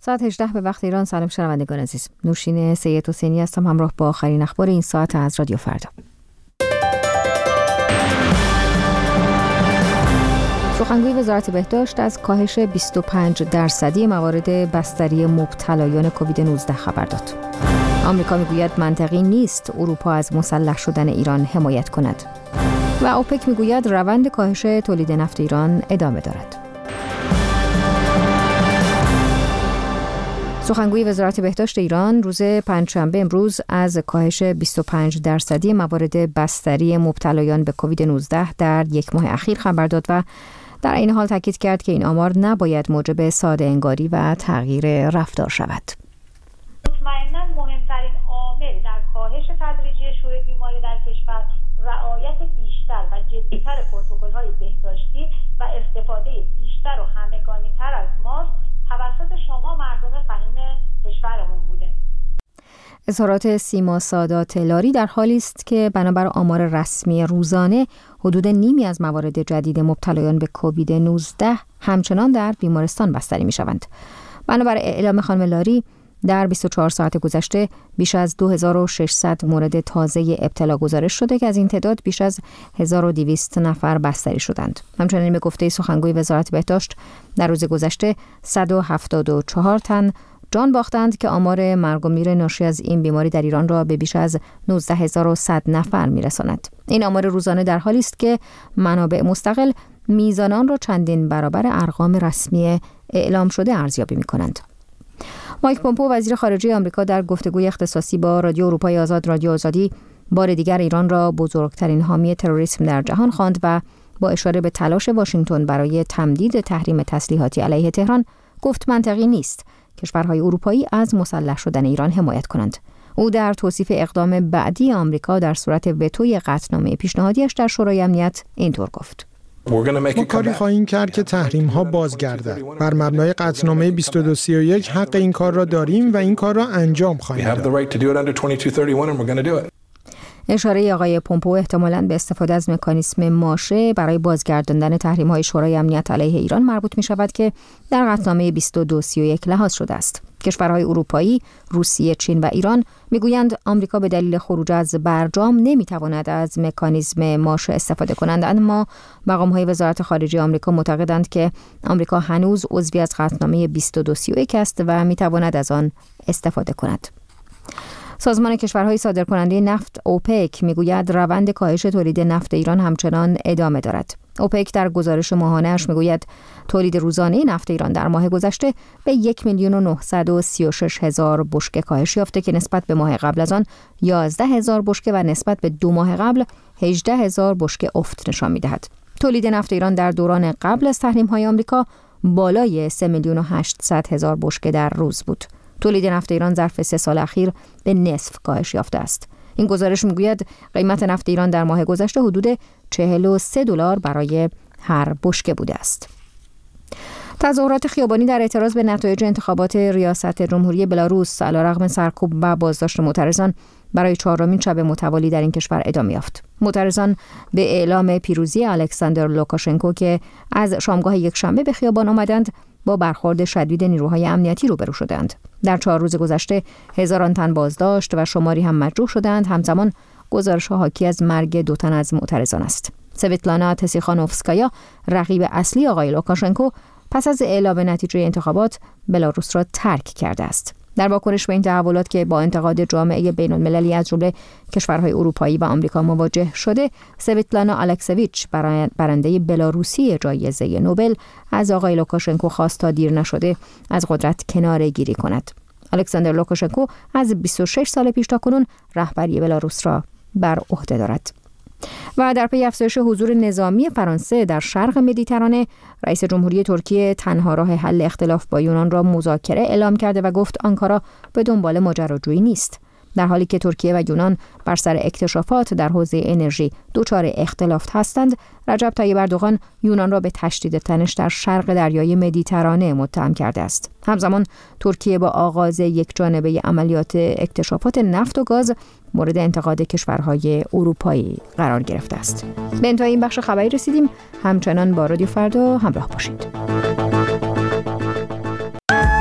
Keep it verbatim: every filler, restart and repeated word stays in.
ساعت هجده به وقت ایران. سلام شنوندگان عزیز. نوشین سید حسینی هستم همراه با آخرین اخبار این ساعت از رادیو فردا. سخنگوی وزارت بهداشت از کاهش بیست و پنج درصدی موارد بستری مبتلایان کووید نوزده خبر داد. آمریکا میگوید منطقی نیست اروپا از مسلح شدن ایران حمایت کند. و اوپک میگوید روند کاهش تولید نفت ایران ادامه دارد. سخنگوی وزارت بهداشت ایران روز پنجشنبه امروز از کاهش بیست و پنج درصدی موارد بستری مبتلایان به کووید نوزده در یک ماه اخیر خبر داد و در این حال تاکید کرد که این آمار نباید موجب ساده انگاری و تغییر رفتار شود. مطمئناً مهمترین عامل در کاهش تدریجی شیوع بیماری در کشور رعایت بیشتر و جدی‌تر پروتکل‌های بهداشتی و استفاده بیشتر و همگانی‌تر از ماسک توسط شما مردم فهیم کشورمون بوده. اظهارات سیما سادات لاری در حالی است که بنابر آمار رسمی روزانه حدود نیمی از موارد جدید مبتلایان به کووید نوزده همچنان در بیمارستان بستری می‌شوند. بنابر اعلام خانم لاری در بیست و چهار ساعت گذشته بیش از دو هزار و ششصد مورد تازه ابتلا گزارش شده که از این تعداد بیش از هزار و دویست نفر بستری شدند. همچنین به گفته سخنگوی وزارت بهداشت در روز گذشته صد و هفتاد و چهار تن جان باختند که آمار مرگ و میر ناشی از این بیماری در ایران را به بیش از نوزده هزار و صد نفر میرساند. این آمار روزانه در حالی است که منابع مستقل میزان آن را چندین برابر ارقام رسمی اعلام شده ارزیابی می‌کنند. مایک پومپئو وزیر خارجه آمریکا در گفتگوی اختصاصی با رادیو اروپای آزاد رادیو آزادی بار دیگر ایران را بزرگترین حامی تروریسم در جهان خواند و با اشاره به تلاش واشنگتن برای تمدید تحریم تسلیحاتی علیه تهران گفت منطقی نیست کشورهای اروپایی از مسلح شدن ایران حمایت کنند. او در توصیف اقدام بعدی آمریکا در صورت وتوی قطعنامه پیشنهادیش در شورای امنیت اینطور گفت: ما کاری خواهیم کرد که تحریم ها بازگردد. بر مبنای قطعنامه بیست و دو سی و یک حق این کار را داریم و این کار را انجام خواهیم داد. اشاره آقای پومپئو احتمالاً به استفاده از مکانیسم ماشه برای بازگرداندن تحریم‌های شورای امنیت علیه ایران مربوط می‌شود که در قطعنامه بیست و دو سی و یک لحاظ شده است. کشورهای اروپایی، روسیه، چین و ایران میگویند آمریکا به دلیل خروج از برجام نمیتواند از مکانیزم ماشه استفاده کنند، اما مقام‌های وزارت خارجه آمریکا معتقدند که آمریکا هنوز عضوی از قطعنامه بیست و دو سی و یک است و میتواند از آن استفاده کند. سازمان کشورهای صادرکننده نفت اوپک میگوید روند کاهش تولید نفت ایران همچنان ادامه دارد. اوپک در گزارش ماهانه‌اش میگوید تولید روزانه نفت ایران در ماه گذشته به یک میلیون و نهصد و سی و شش هزار بشکه کاهش یافته که نسبت به ماه قبل از آن یازده هزار بشکه و نسبت به دو ماه قبل هجده هزار بشکه افت نشان میدهد. تولید نفت ایران در دوران قبل از تحریم‌های آمریکا بالای سه میلیون و هشتصد هزار بشکه در روز بود. تولید نفت ایران ظرف سه سال اخیر به نصف کاهش یافته است. این گزارش میگوید قیمت نفت ایران در ماه گذشته حدود چهل و سه دلار برای هر بشکه بوده است. تظاهرات خیابانی در اعتراض به نتایج انتخابات ریاست جمهوری بلاروس علیرغم سرکوب و بازداشت معترضان برای چهارمین شب متوالی در این کشور ادامه یافت. معترضان به اعلام پیروزی الکساندر لوکاشنکو که از شامگاه یکشنبه به خیابان آمدند با برخورد شدید نیروهای امنیتی روبرو شدند. در چهار روز گذشته هزاران تن بازداشت و شماری هم مجروح شدند. همزمان گزارش‌ها حاکی از مرگ دو تن از معترضان است. سویتلانا تسیخانوفسکایا رقیب اصلی آقای لوکاشنکو پس از اعلام نتیجه انتخابات بلاروس را ترک کرده است. در واکنش به این تحولات که با انتقاد جامعه بین‌المللی از جمله کشورهای اروپایی و آمریکا مواجه شده، سویتلانا الکسویچ برنده بلاروسی جایزه نوبل از آقای لوکاشنکو خواست تا دیر نشده از قدرت کناره گیری کند. الکساندر لوکاشنکو از بیست و شش سال پیش تاکنون رهبری بلاروس را بر عهده دارد. و در پی افزایش حضور نظامی فرانسه در شرق مدیترانه، رئیس جمهوری ترکیه تنها راه حل اختلاف با یونان را مذاکره اعلام کرده و گفت آنکارا به دنبال ماجراجویی نیست. در حالی که ترکیه و یونان بر سر اکتشافات در حوزه انرژی دچار اختلاف هستند، رجب طیب اردوغان یونان را به تشدید تنش در شرق دریای مدیترانه متهم کرده است. همزمان ترکیه با آغاز یک جانبه عملیات اکتشافات نفت و گاز مورد انتقاد کشورهای اروپایی قرار گرفته است. به انتهای این بخش خبری رسیدیم. همچنان با رادیو فردا همراه باشید.